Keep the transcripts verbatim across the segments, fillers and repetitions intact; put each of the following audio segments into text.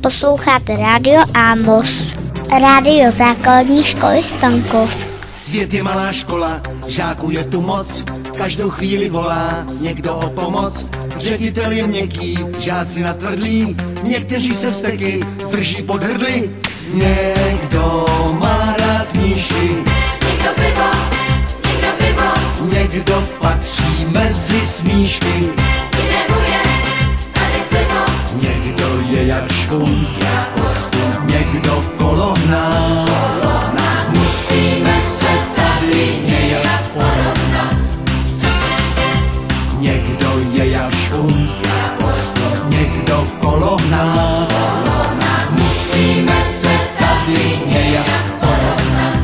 Posloucháte Rádio Amos, rádio základní školy Stankov. Svět je malá škola, žáků je tu moc, každou chvíli volá někdo o pomoc. Ředitel je měkký, žáci natvrdlí, někteří se vzteky drží pod hrdly. Někdo má rád knížky, někdo pivo, někdo pivo, někdo patří mezi smíšky, jinému je tady pivo, někdo je jak škůl, někdo kolovná. Musíme se tady nějak porovnat. Někdo je jak škůl, někdo kolovná. Musíme se tady nějak porovnat.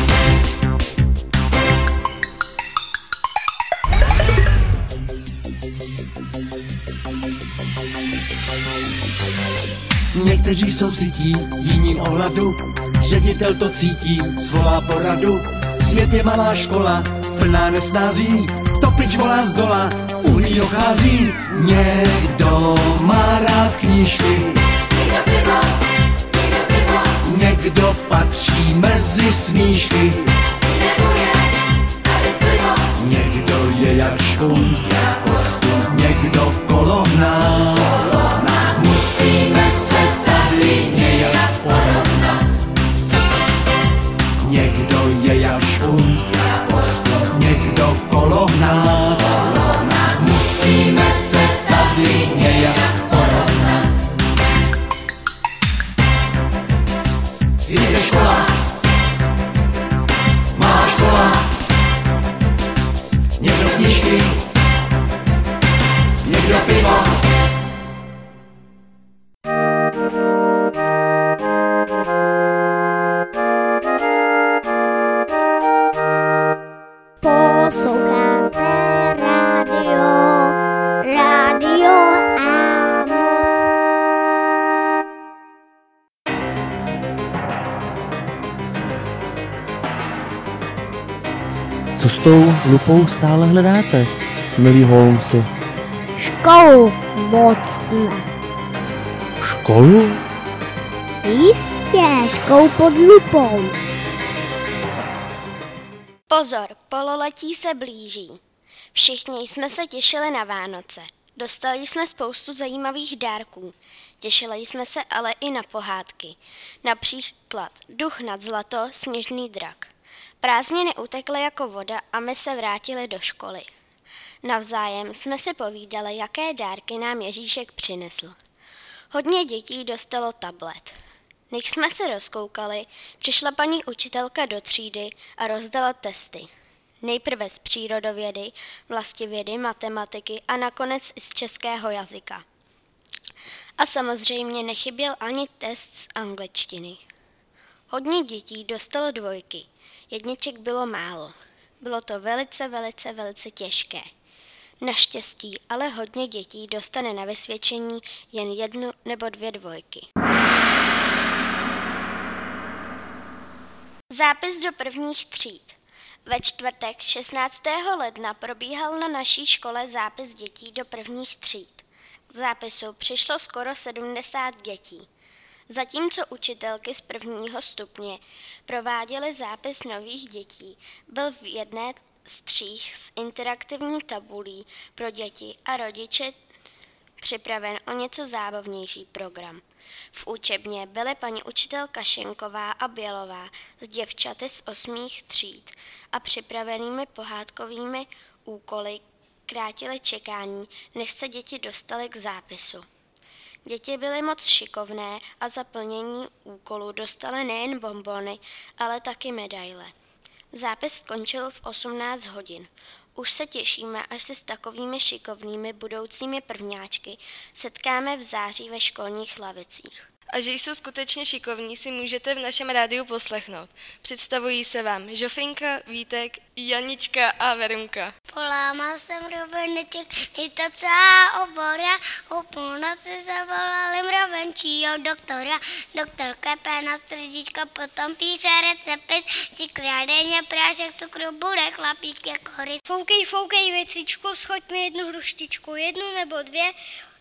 Někteří jsou sytí, jiní ohladu. Ředitel to cítí, svolá poradu. Svět je malá škola, plná nesnází. Topič volá z dola, uhlí dochází. Někdo má rád knížky, někdo pivo, někdo pivo, někdo patří mezi smíšky, jinému je tady pivo, někdo je jak škůl, někdo kolovná. Musíme se tady nějak porovnat. Někdo je jak škůl, někdo kolovná. Musíme se tady nějak porovnat. Jde škola, má škola, někdo knížky, někdo pivo. Posloucháte rádio, rádio Amos. Co s tou lupou stále hledáte, milí Holmesi? Školu moc ne. Školu? Jistě, školu pod lupou. Pozor, pololetí se blíží. Všichni jsme se těšili na Vánoce. Dostali jsme spoustu zajímavých dárků. Těšili jsme se ale i na pohádky. Například Duch nad zlato, Sněžný drak. Prázdniny utekly jako voda a my se vrátili do školy. Navzájem jsme si povídali, jaké dárky nám Ježíšek přinesl. Hodně dětí dostalo tablet. Než jsme se rozkoukali, přišla paní učitelka do třídy a rozdala testy. Nejprve z přírodovědy, vlastivědy, matematiky a nakonec i z českého jazyka. A samozřejmě nechyběl ani test z angličtiny. Hodně dětí dostalo dvojky, jedniček bylo málo. Bylo to velice, velice, velice těžké. Naštěstí ale hodně dětí dostane na vysvědčení jen jednu nebo dvě dvojky. Zápis do prvních tříd. Ve čtvrtek šestnáctého ledna probíhal na naší škole zápis dětí do prvních tříd. K zápisu přišlo skoro sedmdesát dětí. Zatímco učitelky z prvního stupně prováděly zápis nových dětí, byl v jedné z tříd s interaktivní tabulí pro děti a rodiče připraven o něco zábavnější program. V učebně byly paní učitelka Šenková a Bělová s děvčaty z osmých tříd a připravenými pohádkovými úkoly krátily čekání, než se děti dostaly k zápisu. Děti byly moc šikovné a za plnění úkolu dostaly nejen bonbony, ale taky medaile. Zápis skončil v osmnáct hodin. Už se těšíme, až se s takovými šikovnými budoucími prvňáčky setkáme v září ve školních lavicích. A že jsou skutečně šikovní, si můžete v našem rádiu poslechnout. Představují se vám Žofinka, Vítek, Janička a Verunka. Polámal jsem roveneček, je to celá obora, o půlnoci zavolali mravenčího doktora. Doktor klepé na srdíčko, potom píše recepty, si krádeně prášek cukru, bude chlapík jako rys. Foukej, foukej, věcičku, schoď mi jednu hruštičku, jednu nebo dvě,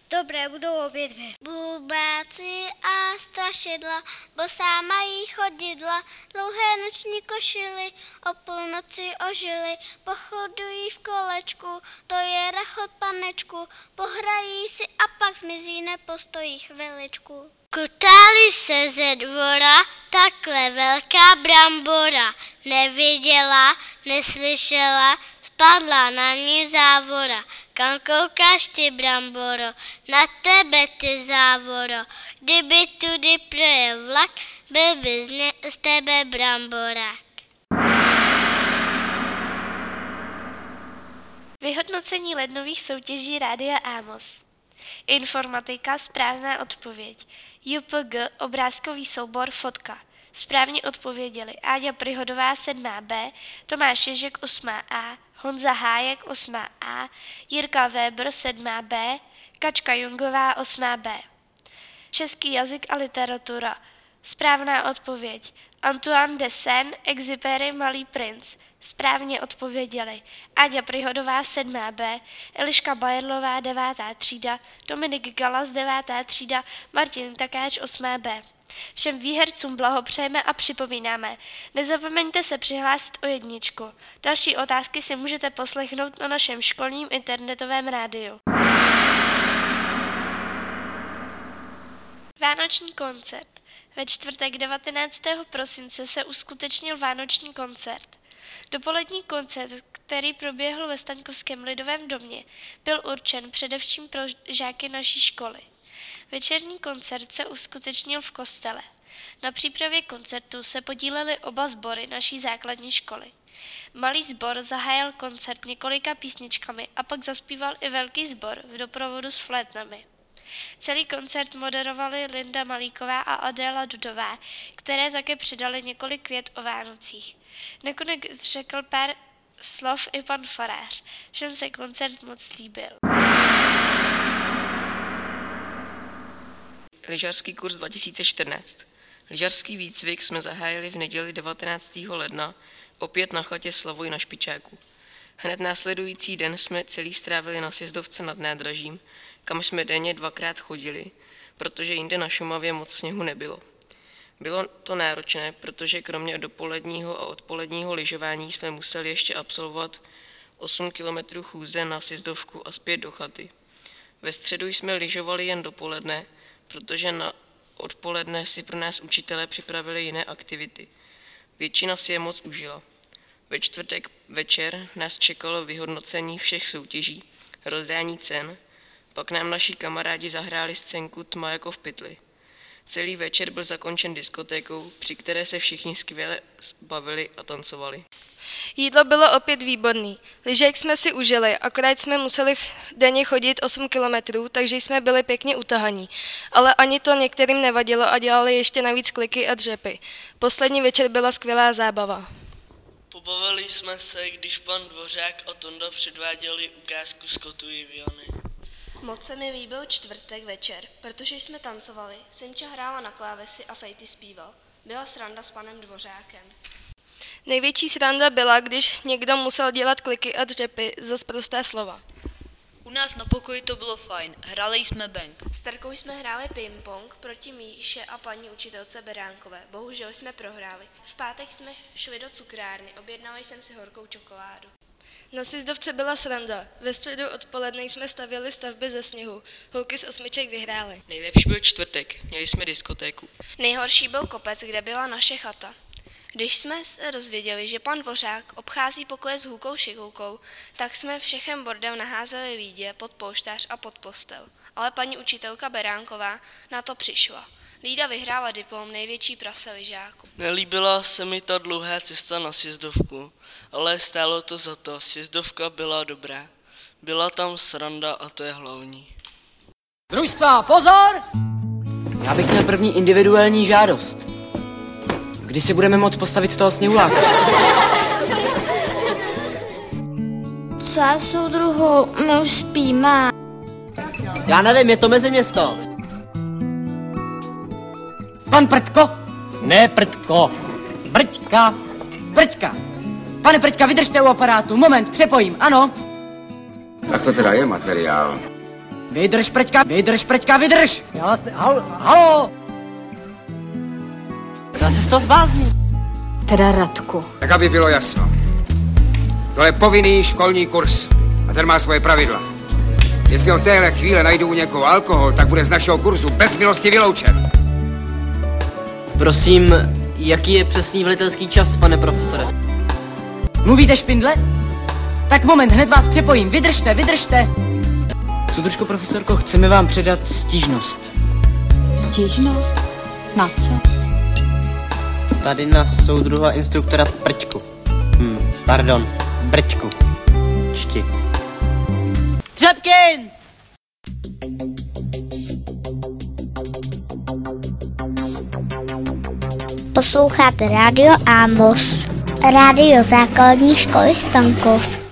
Dobré budou obě dvě. Bubáci a strašidla, bosá mají chodidla, dlouhé noční košily, o půlnoci ožily, pochodují v kolečku, to je rachot panečku, pohrají si a pak zmizí, nepostojí chviličku. Kutáli se ze dvora takhle velká brambora, neviděla, neslyšela, spadla na ní závora. Kam koukáš ty, bramboro, na tebe ty závoro, kdyby tudy projel vlak, byl by z, ne- z tebe bramborák. Vyhodnocení lednových soutěží Rádia Amos. Informatika, správná odpověď. J P G, obrázkový soubor, fotka. Správně odpověděli Áďa Prihodová sedmá B, Tomáš Ježek osmá A, Honza Hájek osmá A, Jirka Weber sedmá B, Kačka Jungová osmá B. Český jazyk a literatura. Správná odpověď. Antoine de Saint-Exupéry, Malý princ. Správně odpověděli Áďa Prihodová sedmá B, Eliška Bajerlová devátá třída, Dominik Galas devátá třída, Martin Takáč osmá B. Všem výhercům blahopřejeme a připomínáme, nezapomeňte se přihlásit o jedničku. Další otázky si můžete poslechnout na našem školním internetovém rádiu. Vánoční koncert. Ve čtvrtek devatenáctého prosince se uskutečnil vánoční koncert. Dopolední koncert, který proběhl ve Staňkovském lidovém domě, byl určen především pro žáky naší školy. Večerní koncert se uskutečnil v kostele. Na přípravě koncertu se podílely oba sbory naší základní školy. Malý sbor zahájil koncert několika písničkami a pak zaspíval i velký sbor v doprovodu s flétnami. Celý koncert moderovali Linda Malíková a Adéla Dudová, které také přidali několik květ o Vánocích. Nakonec řekl pár slov i pan farář. Všem se koncert moc líbil. Lyžařský kurz dva tisíce čtrnáct. Lyžařský výcvik jsme zahájili v neděli devatenáctého ledna, opět na chatě Slavoj na Špičáku. Hned následující den jsme celý strávili na sjezdovce nad nádražím, kam jsme denně dvakrát chodili, protože jinde na Šumavě moc sněhu nebylo. Bylo to náročné, protože kromě dopoledního a odpoledního lyžování jsme museli ještě absolvovat osm kilometrů chůze na sjezdovku a zpět do chaty. Ve středu jsme lyžovali jen dopoledne, protože na odpoledne si pro nás učitelé připravili jiné aktivity. Většina si je moc užila. Ve čtvrtek večer nás čekalo vyhodnocení všech soutěží, rozdání cen, pak nám naši kamarádi zahráli scénku Tma jako v pytli. Celý večer byl zakončen diskotékou, při které se všichni skvěle bavili a tancovali. Jídlo bylo opět výborný. Lyžek jsme si užili, akorát jsme museli denně chodit osm kilometrů, takže jsme byli pěkně utahaní. Ale ani to některým nevadilo a dělali ještě navíc kliky a dřepy. Poslední večer byla skvělá zábava. Pobavili jsme se, když pan Dvořák a Tonda předváděli ukázku z Kotu Jiviony. Moc se mi líbil čtvrtek večer, protože jsme tancovali, Simča hrála na klávesi a Fejty zpíval. Byla sranda s panem Dvořákem. Největší sranda byla, když někdo musel dělat kliky a dřepy za sprosté slova. U nás na pokoji to bylo fajn, hráli jsme bank. S Terkou jsme hráli ping-pong proti Míše a paní učitelce Beránkové. Bohužel jsme prohráli. V pátek jsme šli do cukrárny, objednali jsem si horkou čokoládu. Na sjezdovce byla sranda. Ve středu odpoledne jsme stavěli stavby ze sněhu. Holky z osmiček vyhrály. Nejlepší byl čtvrtek, měli jsme diskotéku. Nejhorší byl kopec, kde byla naše chata. Když jsme se dozvěděli, že pan Dvořák obchází pokoje s hůkou šikoukou, tak jsme všechen bordel naházeli lídě pod polštář a pod postel. Ale paní učitelka Beránková na to přišla. Lída vyhrála diplom největší prase lyžáků. Nelíbila se mi ta dlouhá cesta na sjezdovku, ale stálo to za to, sjezdovka byla dobrá. Byla tam sranda a to je hlavní. Družstva, pozor! Já bych měl první individuální žádost. Kdy si budeme moct postavit toho sněhuláka? Co soudruhu, my už spíme. Já nevím, je to mezi město. Pan Prtko? Ne Prtko. Brťka. Brťka. Pane Prťka, vydržte u aparátu. Moment, přepojím, ano. Tak to teda je materiál. Vydrž, Preďka, vydrž, Preďka, vydrž! Já vás ne... Halo, halo! Já se z toho zblázním. Teda Radku. Tak aby bylo jasno. To je povinný školní kurz a ten má svoje pravidla. Jestli od téhle chvíle najdu u někoho alkohol, tak bude z našeho kurzu bez milosti vyloučen. Prosím, jaký je přesný velitelský čas, pane profesore? Mluvíte špindle? Tak moment, hned vás přepojím. Vydržte, vydržte! Soudružko profesorko, chceme vám předat stížnost. Stížnost? Na co? Tady na soudruha instruktora Prťku. Hm, pardon, Brťku. Čti. Třepkins! Posloucháte Rádio Amos. Rádio základní školy Stankov.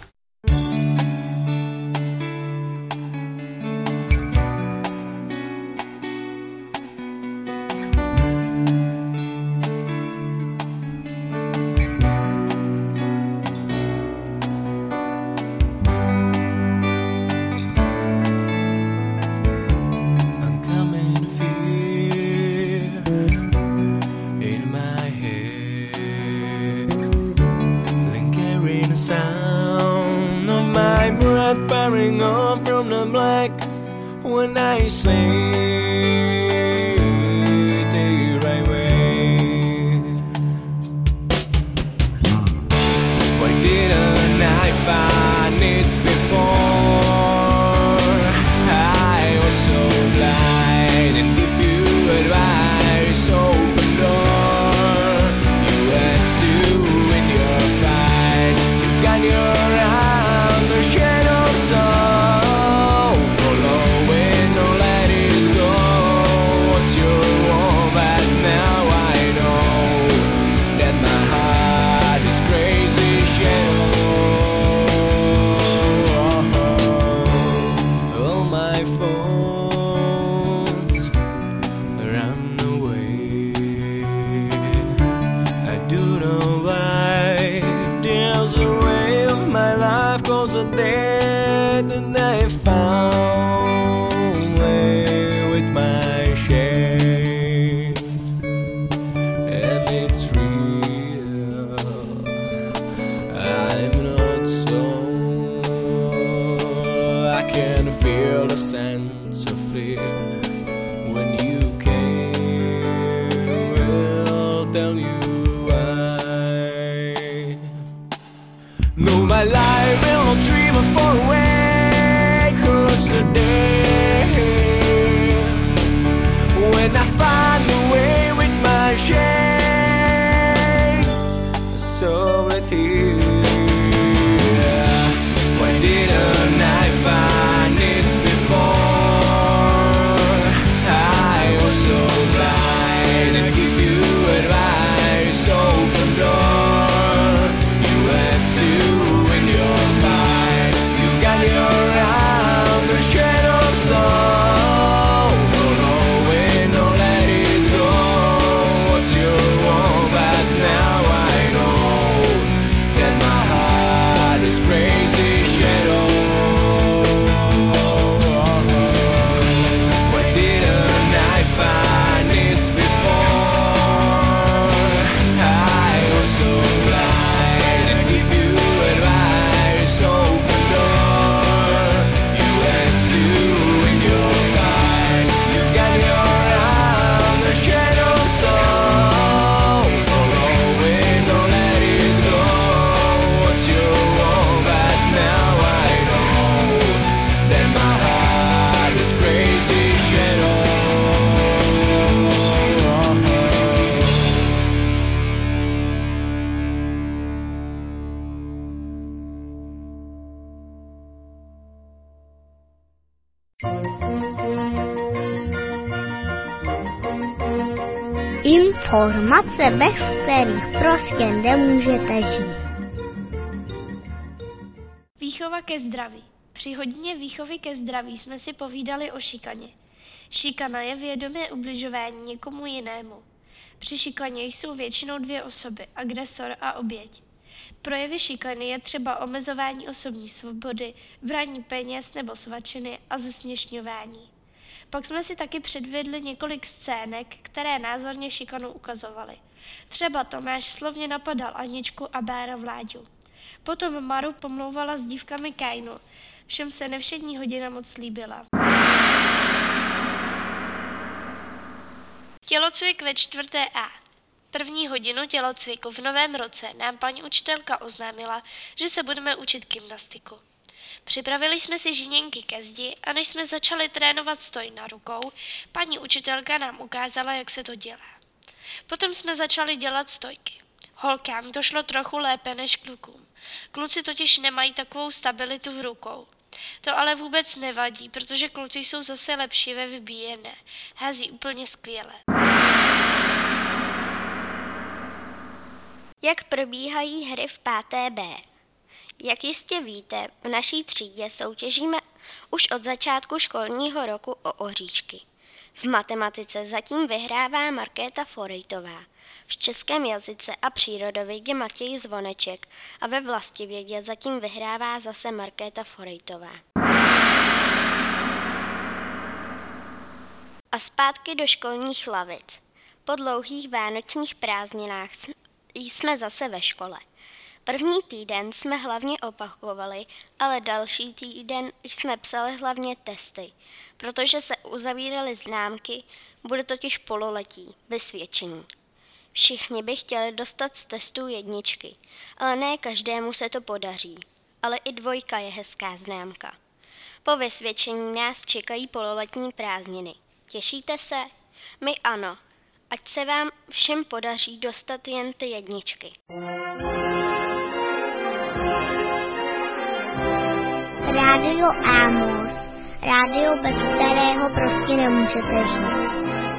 Informace, bez kterých prostě nemůžete žít. Výchova ke zdraví. Při hodině výchovy ke zdraví jsme si povídali o šikaně. Šikana je vědomé ubližování někomu jinému. Při šikaně jsou většinou dvě osoby, agresor a oběť. Projevy šikany je třeba omezování osobní svobody, braní peněz nebo svačiny a zesměšňování. Pak jsme si taky předvedli několik scének, které názorně šikanu ukazovaly. Třeba Tomáš slovně napadal Aničku a Bára Vláďu. Potom Maru pomlouvala s dívkami Kainu. Všem se nevšední hodina moc líbila. Tělocvik ve čtvrté A. První hodinu tělocviku v novém roce nám paní učitelka oznámila, že se budeme učit gymnastiku. Připravili jsme si žiněnky ke zdi a než jsme začali trénovat stoj na rukou, paní učitelka nám ukázala, jak se to dělá. Potom jsme začali dělat stojky. Holkám to šlo trochu lépe než klukům. Kluci totiž nemají takovou stabilitu v rukou. To ale vůbec nevadí, protože kluci jsou zase lepší ve vybíjené. Hází úplně skvěle. Jak probíhají hry v páté B? Jak jistě víte, v naší třídě soutěžíme už od začátku školního roku o oříšky. V matematice zatím vyhrává Markéta Forejtová, v českém jazyce a přírodovědě Matěj Zvoneček a ve vlastivědě zatím vyhrává zase Markéta Forejtová. A zpátky do školních lavic. Po dlouhých vánočních prázdninách jsme zase ve škole. První týden jsme hlavně opakovali, ale další týden jsme psali hlavně testy, protože se uzavíraly známky, bude totiž pololetí, vysvědčení. Všichni by chtěli dostat z testů jedničky, ale ne každému se to podaří, ale i dvojka je hezká známka. Po vysvědčení nás čekají pololetní prázdniny. Těšíte se? My ano. Ať se vám všem podaří dostat jen ty jedničky. Rádio Amos. Rádio, bez kterého prostě nemůžete žít.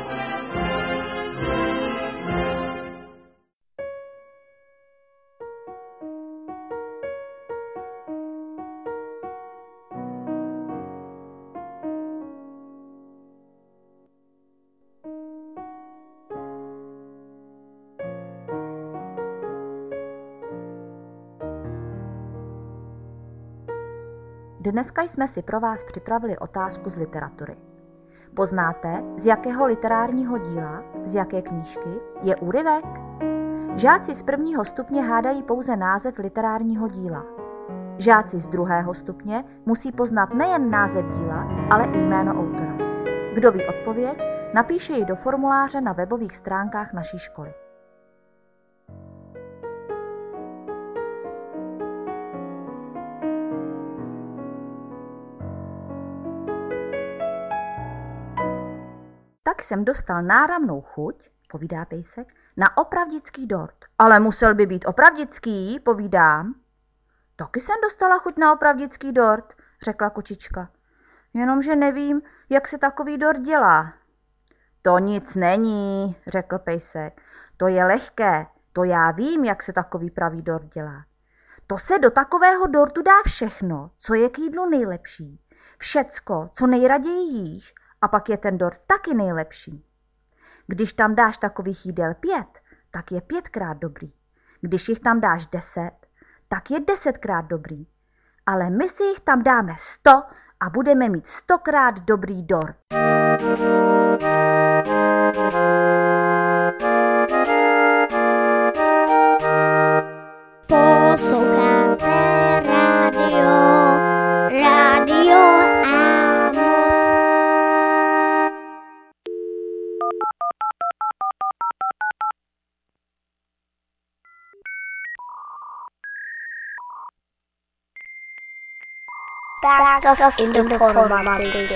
Dneska jsme si pro vás připravili otázku z literatury. Poznáte, z jakého literárního díla, z jaké knížky je úryvek? Žáci z prvního stupně hádají pouze název literárního díla. Žáci z druhého stupně musí poznat nejen název díla, ale i jméno autora. Kdo ví odpověď, napíše ji do formuláře na webových stránkách naší školy. Tak jsem dostal náramnou chuť, povídá pejsek, na opravdický dort. Ale musel by být opravdický, povídám. Taky jsem dostala chuť na opravdický dort, řekla kočička. Jenomže nevím, jak se takový dort dělá. To nic není, řekl pejsek. To je lehké, to já vím, jak se takový pravý dort dělá. To se do takového dortu dá všechno, co je k jídlu nejlepší. Všecko, co nejraději jíš, a pak je ten dort taky nejlepší. Když tam dáš takových jídel pět, tak je pětkrát dobrý. Když jich tam dáš deset, tak je desetkrát dobrý. Ale my si jich tam dáme sto a budeme mít stokrát dobrý dort. Posloucháte rádio, rádio Amos. Best of informatiky.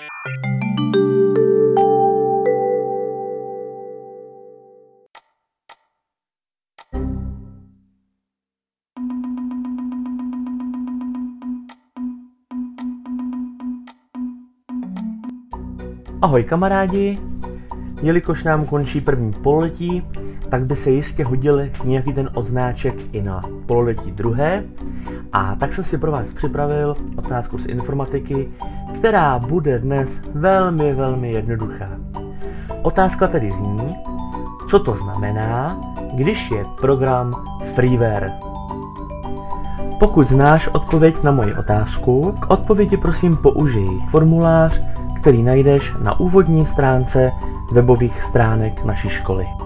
Ahoj kamarádi, jelikož nám končí první pololetí, tak by se jistě hodil nějaký ten odznáček i na pololetí druhé. A tak jsem si pro vás připravil otázku z informatiky, která bude dnes velmi, velmi jednoduchá. Otázka tedy zní, co to znamená, když je program freeware. Pokud znáš odpověď na moji otázku, k odpovědi prosím použij formulář, který najdeš na úvodní stránce webových stránek naší školy.